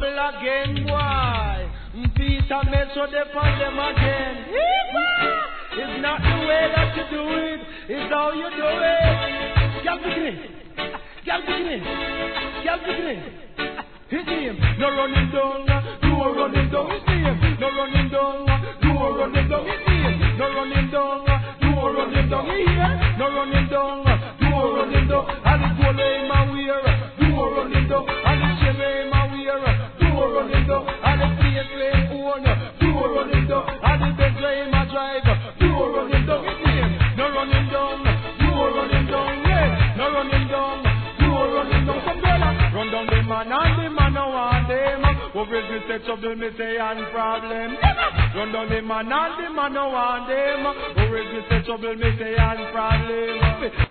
trouble again, boy. Peter made so they find them again. It's not the way that you do it, it's how you do it. Get beginning, get beginning, get beginning. His name, no running down, you are running down. His name, no running down, you are running down. His name, no running down, you are running down. Here, no running down, you are running down. And the goal in my wear, you are running down. And the shame in my wear, you are running down. And the place lane own, you are running down. And the bed in my drive, you are running down. His name, no running down, you are running down. Yeah, no running down, you are running down. Some brother, run down the man and the man no want them. Over the set up the me say and problem. Run down the man and the man no want them. Over the set up the me say and problem.